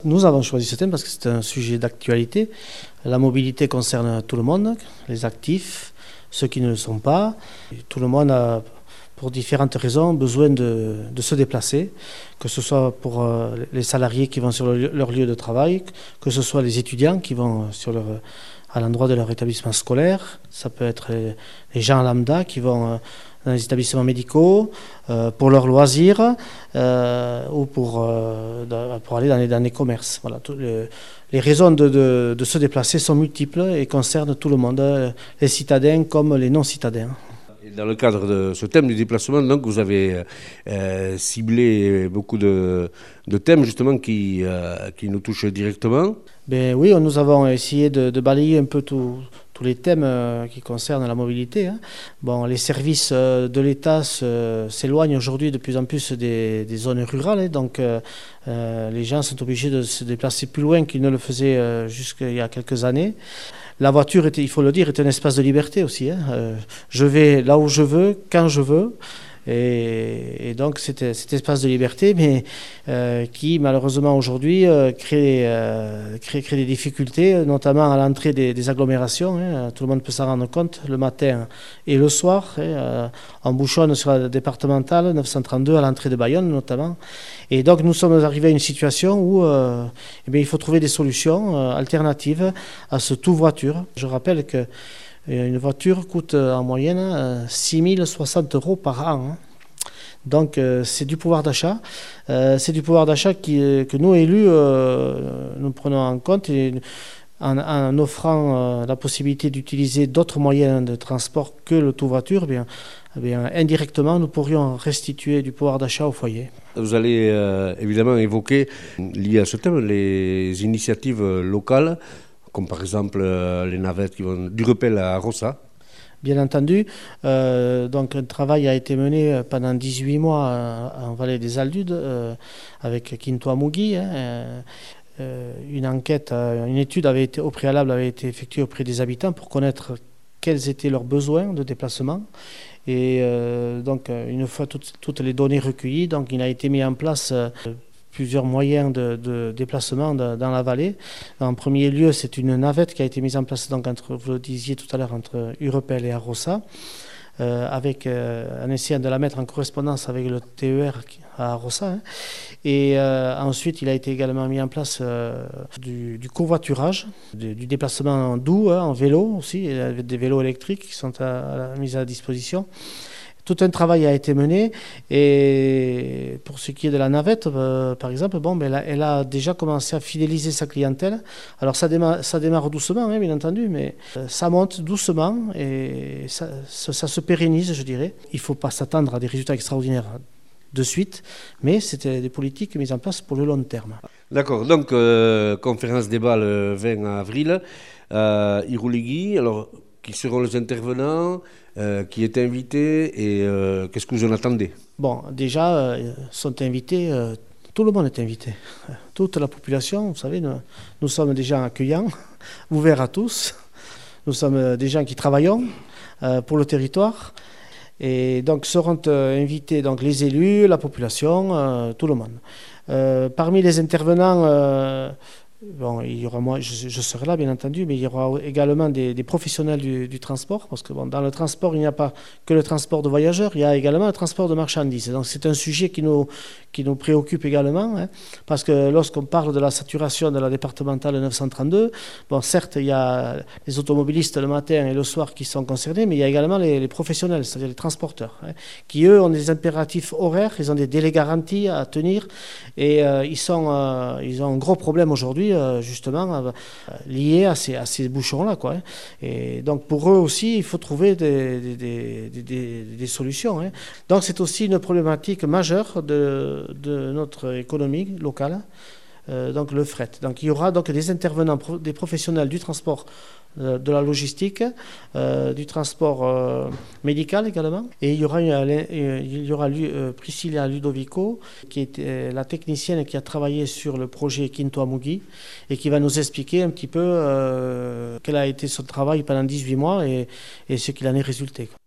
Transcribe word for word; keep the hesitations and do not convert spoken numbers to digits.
Nous avons choisi ce thème parce que c'est un sujet d'actualité. La mobilité concerne tout le monde, les actifs, ceux qui ne le sont pas. Tout le monde a, pour différentes raisons, besoin de, de se déplacer, que ce soit pour les salariés qui vont sur le, leur lieu de travail, que ce soit les étudiants qui vont sur leur, à l'endroit de leur établissement scolaire. Ça peut être les, les gens lambda qui vont dans les établissements médicaux, euh, pour leurs loisirs euh, ou pour, euh, pour aller dans les, dans les commerces. Voilà, tout le, les raisons de, de, de se déplacer sont multiples et concernent tout le monde, les citadins comme les non-citadins. Dans le cadre de ce thème du déplacement, donc, vous avez euh, ciblé beaucoup de, de thèmes justement qui, euh, qui nous touchent directement. Ben oui, nous avons essayé de, de balayer un peu tout, tous les thèmes euh, qui concernent la mobilité. Hein. Bon, les services euh, de l'État s'éloignent aujourd'hui de plus en plus des, des zones rurales, hein, donc euh, euh, les gens sont obligés de se déplacer plus loin qu'ils ne le faisaient euh, jusqu'il y a quelques années. La voiture, était, il faut le dire, est un espace de liberté aussi. Hein. Euh, je vais là où je veux, quand je veux. Et, et donc c'est cet espace de liberté, mais euh, qui malheureusement aujourd'hui euh, crée, euh, crée, crée des difficultés, notamment à l'entrée des, des agglomérations. Hein. Tout le monde peut s'en rendre compte le matin et le soir. Hein. Euh, on bouchonne sur la départementale neuf cent trente-deux à l'entrée de Bayonne notamment. Et donc nous sommes arrivés à une situation où euh, eh bien, il faut trouver des solutions euh, alternatives à ce tout voiture. Je rappelle que une voiture coûte en moyenne six mille soixante euros par an. Hein. Donc euh, c'est du pouvoir d'achat. Euh, c'est du pouvoir d'achat que nous, élus, euh, nous prenons en compte et, en, en offrant euh, la possibilité d'utiliser d'autres moyens de transport que le tout voiture. Eh bien, eh bien, indirectement, nous pourrions restituer du pouvoir d'achat au foyer. Vous allez euh, évidemment évoquer, lié à ce thème, les initiatives locales, comme par exemple euh, les navettes qui vont du Repel à Rossa. Bien entendu, euh, donc un travail a été mené pendant dix-huit mois euh, en vallée des Aldudes euh, avec Kintoa-Mugi. Hein, euh, une enquête, euh, une étude avait été, au préalable avait été effectuée auprès des habitants pour connaître quels étaient leurs besoins de déplacement. Et euh, donc une fois toutes, toutes les données recueillies, donc il a été mis en place euh, plusieurs moyens de, de déplacement de, dans la vallée. En premier lieu, c'est une navette qui a été mise en place, donc entre, vous le disiez tout à l'heure, entre Urepel et Arossa, euh, avec, euh, en essayant de la mettre en correspondance avec le T E R à Arossa. Hein. Et euh, ensuite, il a été également mis en place euh, du, du covoiturage, du, du déplacement doux, hein, en vélo aussi, avec des vélos électriques qui sont à, à, mis à disposition. Tout un travail a été mené et pour ce qui est de la navette, euh, par exemple, bon, ben, elle, a, elle a déjà commencé à fidéliser sa clientèle. Alors ça démarre, ça démarre doucement, hein, bien entendu, mais euh, ça monte doucement et ça, ça, ça se pérennise, je dirais. Il ne faut pas s'attendre à des résultats extraordinaires de suite, mais c'était des politiques mises en place pour le long terme. D'accord, donc euh, conférence débat le vingt avril, euh, Irouligui, alors qui seront les intervenants, euh, qui est invité et euh, qu'est-ce que vous en attendez? Bon, déjà, euh, sont invités, euh, tout le monde est invité. Toute la population, vous savez, nous, nous sommes des gens accueillants, ouverts à tous. Nous sommes des gens qui travaillons euh, pour le territoire. Et donc seront euh, invités donc, les élus, la population, euh, tout le monde. Euh, parmi les intervenants, euh, bon, il y aura moi, je, je serai là bien entendu, mais il y aura également des, des professionnels du, du transport, parce que bon, dans le transport, il n'y a pas que le transport de voyageurs, il y a également le transport de marchandises. Donc c'est un sujet qui nous, qui nous préoccupe également, hein, parce que lorsqu'on parle de la saturation de la départementale neuf cent trente-deux, bon, certes, il y a les automobilistes le matin et le soir qui sont concernés, mais il y a également les, les professionnels, c'est-à-dire les transporteurs, hein, qui eux ont des impératifs horaires, ils ont des délais garantis à tenir, et euh, ils, sont, euh, ils ont un gros problème aujourd'hui, justement euh, liés à ces, à ces bouchons-là, quoi. Hein. Et donc pour eux aussi, il faut trouver des, des, des, des, des solutions. Hein. Donc c'est aussi une problématique majeure de, de notre économie locale, euh, donc le fret. Donc il y aura donc des intervenants, des professionnels du transport, euh, de la logistique, euh, du transport euh, médical également. Et il y aura, une, il y aura euh, Priscilla Ludovico, qui est euh, la technicienne qui a travaillé sur le projet Kintoa-Mugi et qui va nous expliquer un petit peu euh, quel a été son travail pendant dix-huit mois et, et ce qu'il en est résulté.